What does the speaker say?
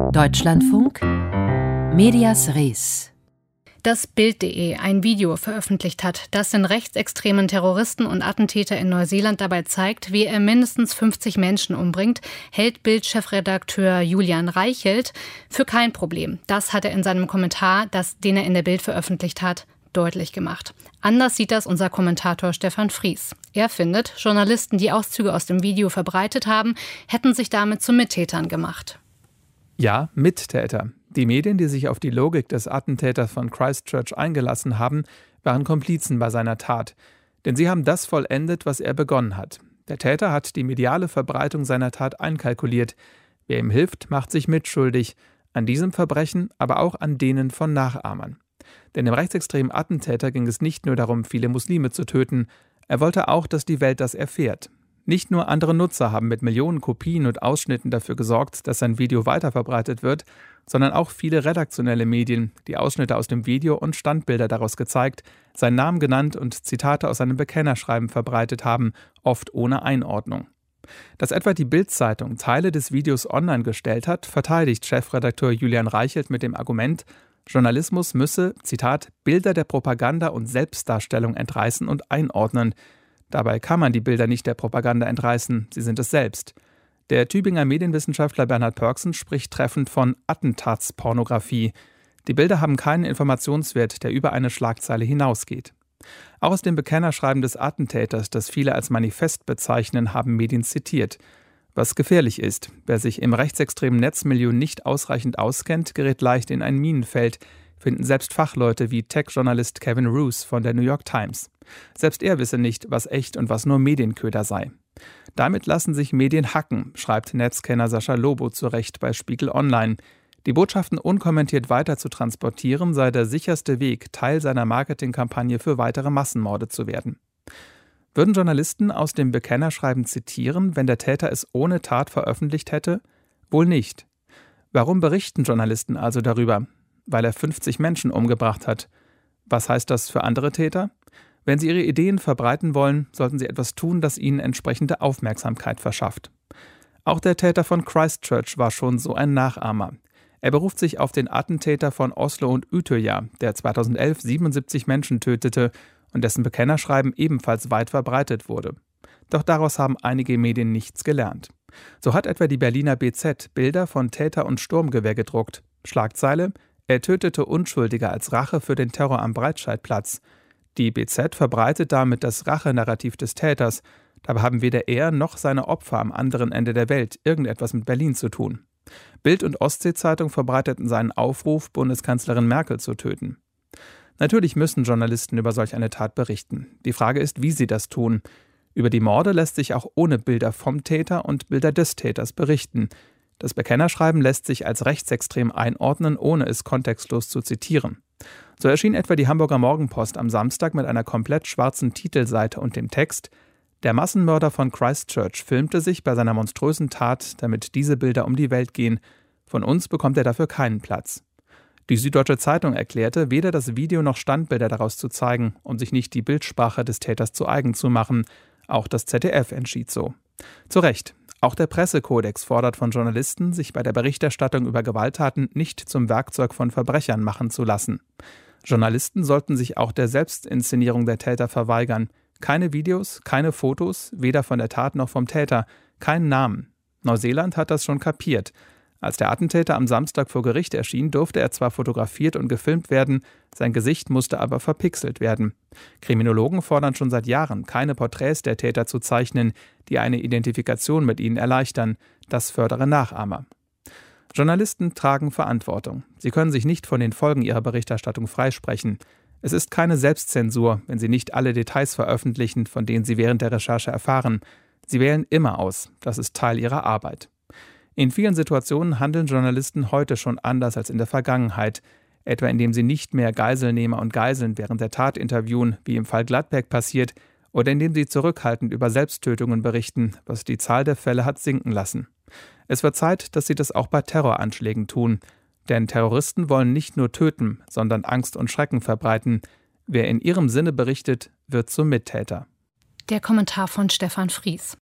Deutschlandfunk Medias Res. Dass Bild.de ein Video veröffentlicht hat, das den rechtsextremen Terroristen und Attentäter in Neuseeland dabei zeigt, wie er mindestens 50 Menschen umbringt, hält Bild-Chefredakteur Julian Reichelt für kein Problem. Das hat er in seinem Kommentar, den er in der Bild veröffentlicht hat, deutlich gemacht. Anders sieht das unser Kommentator Stefan Fries. Er findet, Journalisten, die Auszüge aus dem Video verbreitet haben, hätten sich damit zu Mittätern gemacht. Ja, Mittäter. Die Medien, die sich auf die Logik des Attentäters von Christchurch eingelassen haben, waren Komplizen bei seiner Tat. Denn sie haben das vollendet, was er begonnen hat. Der Täter hat die mediale Verbreitung seiner Tat einkalkuliert. Wer ihm hilft, macht sich mitschuldig. An diesem Verbrechen, aber auch an denen von Nachahmern. Denn dem rechtsextremen Attentäter ging es nicht nur darum, viele Muslime zu töten. Er wollte auch, dass die Welt das erfährt. Nicht nur andere Nutzer haben mit Millionen Kopien und Ausschnitten dafür gesorgt, dass sein Video weiterverbreitet wird, sondern auch viele redaktionelle Medien, die Ausschnitte aus dem Video und Standbilder daraus gezeigt, seinen Namen genannt und Zitate aus seinem Bekennerschreiben verbreitet haben, oft ohne Einordnung. Dass etwa die Bild-Zeitung Teile des Videos online gestellt hat, verteidigt Chefredakteur Julian Reichelt mit dem Argument, Journalismus müsse, Zitat, Bilder der Propaganda und Selbstdarstellung entreißen und einordnen. Dabei kann man die Bilder nicht der Propaganda entreißen, sie sind es selbst. Der Tübinger Medienwissenschaftler Bernhard Pörksen spricht treffend von Attentatspornografie. Die Bilder haben keinen Informationswert, der über eine Schlagzeile hinausgeht. Auch aus dem Bekennerschreiben des Attentäters, das viele als Manifest bezeichnen, haben Medien zitiert. Was gefährlich ist, wer sich im rechtsextremen Netzmilieu nicht ausreichend auskennt, gerät leicht in ein Minenfeld, finden selbst Fachleute wie Tech-Journalist Kevin Roose von der New York Times. Selbst er wisse nicht, was echt und was nur Medienköder sei. Damit lassen sich Medien hacken, schreibt Netzkenner Sascha Lobo zu Recht bei Spiegel Online. Die Botschaften unkommentiert weiter zu transportieren, sei der sicherste Weg, Teil seiner Marketingkampagne für weitere Massenmorde zu werden. Würden Journalisten aus dem Bekennerschreiben zitieren, wenn der Täter es ohne Tat veröffentlicht hätte? Wohl nicht. Warum berichten Journalisten also darüber? Weil er 50 Menschen umgebracht hat. Was heißt das für andere Täter? Wenn sie ihre Ideen verbreiten wollen, sollten sie etwas tun, das ihnen entsprechende Aufmerksamkeit verschafft. Auch der Täter von Christchurch war schon so ein Nachahmer. Er beruft sich auf den Attentäter von Oslo und Utøya, der 2011 77 Menschen tötete und dessen Bekennerschreiben ebenfalls weit verbreitet wurde. Doch daraus haben einige Medien nichts gelernt. So hat etwa die Berliner BZ Bilder von Täter und Sturmgewehr gedruckt. Schlagzeile: Er tötete Unschuldige als Rache für den Terror am Breitscheidplatz. Die BZ verbreitet damit das Rachenarrativ des Täters. Dabei haben weder er noch seine Opfer am anderen Ende der Welt irgendetwas mit Berlin zu tun. Bild und Ostsee-Zeitung verbreiteten seinen Aufruf, Bundeskanzlerin Merkel zu töten. Natürlich müssen Journalisten über solch eine Tat berichten. Die Frage ist, wie sie das tun. Über die Morde lässt sich auch ohne Bilder vom Täter und Bilder des Täters berichten. Das Bekennerschreiben lässt sich als rechtsextrem einordnen, ohne es kontextlos zu zitieren. So erschien etwa die Hamburger Morgenpost am Samstag mit einer komplett schwarzen Titelseite und dem Text: Der Massenmörder von Christchurch filmte sich bei seiner monströsen Tat, damit diese Bilder um die Welt gehen. Von uns bekommt er dafür keinen Platz. Die Süddeutsche Zeitung erklärte, weder das Video noch Standbilder daraus zu zeigen, um sich nicht die Bildsprache des Täters zu eigen zu machen. Auch das ZDF entschied so. Zu Recht. Auch der Pressekodex fordert von Journalisten, sich bei der Berichterstattung über Gewalttaten nicht zum Werkzeug von Verbrechern machen zu lassen. Journalisten sollten sich auch der Selbstinszenierung der Täter verweigern. Keine Videos, keine Fotos, weder von der Tat noch vom Täter, keinen Namen. Neuseeland hat das schon kapiert. Als der Attentäter am Samstag vor Gericht erschien, durfte er zwar fotografiert und gefilmt werden, sein Gesicht musste aber verpixelt werden. Kriminologen fordern schon seit Jahren, keine Porträts der Täter zu zeichnen, die eine Identifikation mit ihnen erleichtern. Das fördere Nachahmer. Journalisten tragen Verantwortung. Sie können sich nicht von den Folgen ihrer Berichterstattung freisprechen. Es ist keine Selbstzensur, wenn sie nicht alle Details veröffentlichen, von denen sie während der Recherche erfahren. Sie wählen immer aus. Das ist Teil ihrer Arbeit. In vielen Situationen handeln Journalisten heute schon anders als in der Vergangenheit, etwa indem sie nicht mehr Geiselnehmer und Geiseln während der Tat interviewen, wie im Fall Gladbeck passiert, oder indem sie zurückhaltend über Selbsttötungen berichten, was die Zahl der Fälle hat sinken lassen. Es wird Zeit, dass sie das auch bei Terroranschlägen tun, denn Terroristen wollen nicht nur töten, sondern Angst und Schrecken verbreiten. Wer in ihrem Sinne berichtet, wird zum Mittäter. Der Kommentar von Stefan Fries.